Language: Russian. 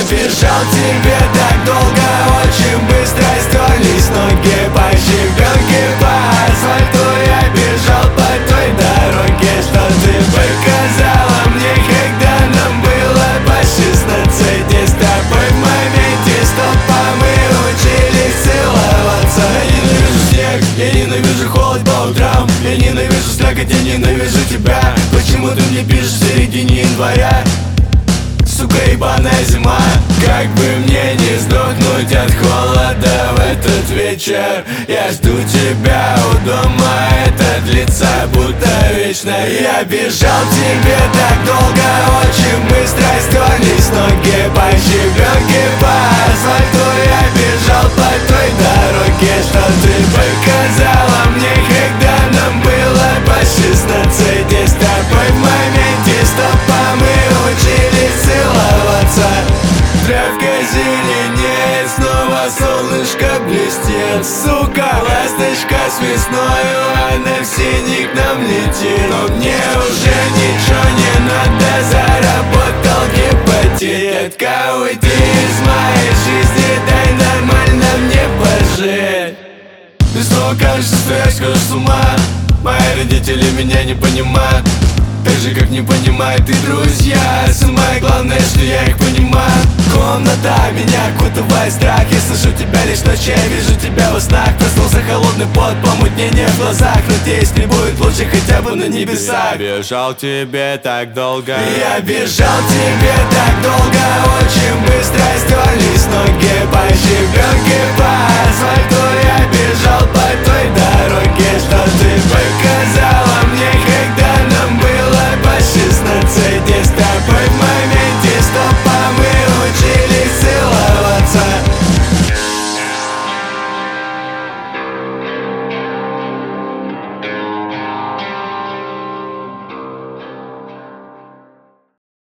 бежал тебе так долго, очень быстро стерлись ноги по щебенке, по асфальту. Я бежал по той дороге, что ты показала мне, когда нам было по 16. И с тобой в моменте стопа мы учились целоваться. Я ненавижу снег, я ненавижу холод по утрам, я ненавижу слякоть, я ненавижу тебя. Почему ты мне пишешь в середине января? Сука, ебаная зима. Как бы мне не сдохнуть от холода в этот вечер, я жду тебя у дома, это длится будто вечно. Я бежал тебе так долго, очень быстро стерлись ноги по щебенке, по асфальту. Я бежал по той дороге, что ты показала мне, когда нам было по 16. И с тобой в моменте стопа мы учились целоваться. Травка зеленеет, снова солнышко блестит. Сука, ласточка с весною, она в синий к нам летит. Но мне уже ничего не надо, заработал гепатит. Детка, уйди из моей жизни, дай нормально мне пожить. Ты снова кажется, что я схожу с ума. Мои родители меня не понимают, так же как не понимают и друзья. Самое главное, что я их понимаю. Комната меня окутывает страх, я слышу тебя лишь ночью, я вижу тебя во снах. Проснулся холодный пот, помутнение в глазах. Надеюсь, не будет лучше хотя бы на небесах. Я бежал тебе так долго, я бежал тебе так долго, очень быстро стерлись ноги по щебенке, по асфальту. Я бежал по